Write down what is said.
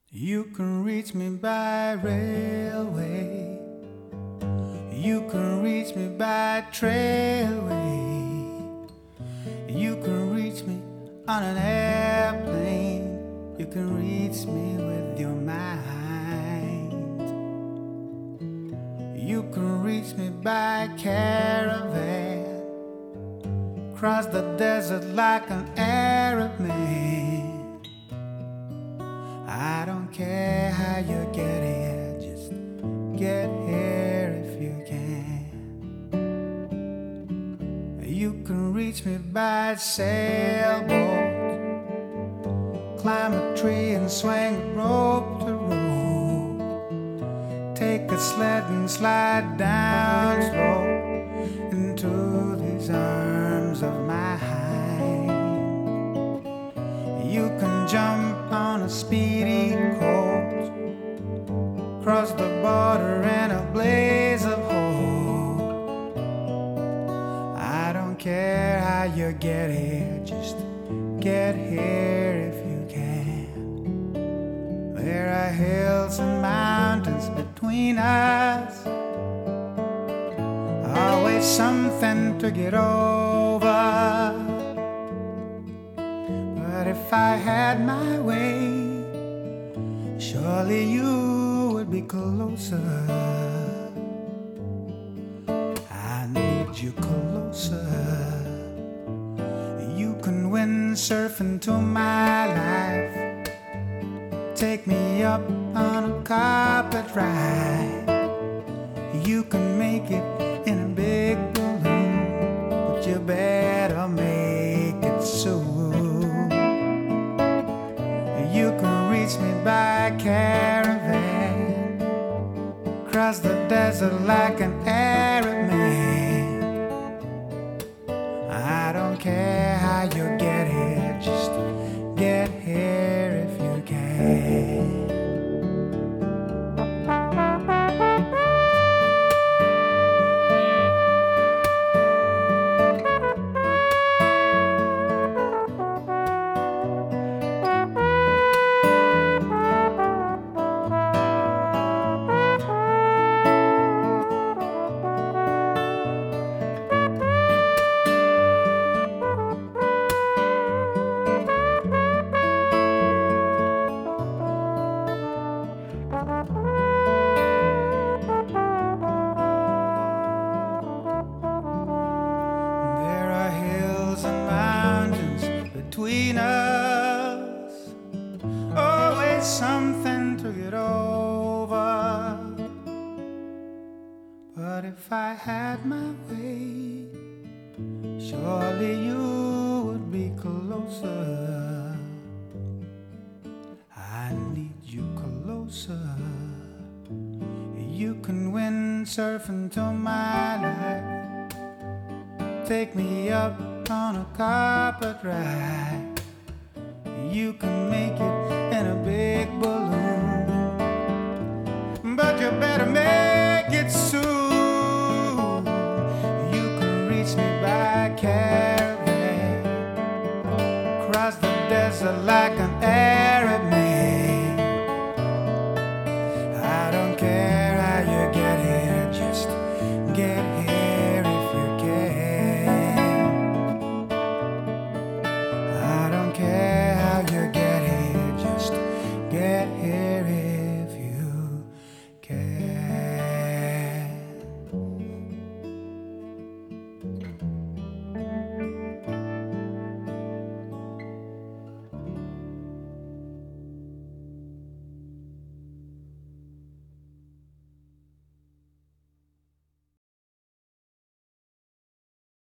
You can reach me by railway. You can reach me by trailway. You can reach me on an airplane. You can reach me with your mind. You can reach me by caravan. Cross the desert like an Arab man. I don't care how you get here, just get here if you can. You can reach me by sailboat, climb a tree and swing rope to rope, take a sled and slide down slow into these arms of mine. You can jump on a speedy coat, cross the border in a blaze of hope. I don't care how you get here, just get here if you can. There are hills and mountains between us, always something to get over. But if I had my way, surely you would be closer. I need you closer. You can windsurf into my life, take me up on a carpet ride. You can make it in a big balloon, but you better make it soon. You can reach me by caravan, cross the desert like an Arab man. I don't care how you get here, just get here if you can. Between us, always something to get over. But if I had my way, surely you would be closer. I need you closer. You can windsurf into my life, take me up on a carpet ride. You can make it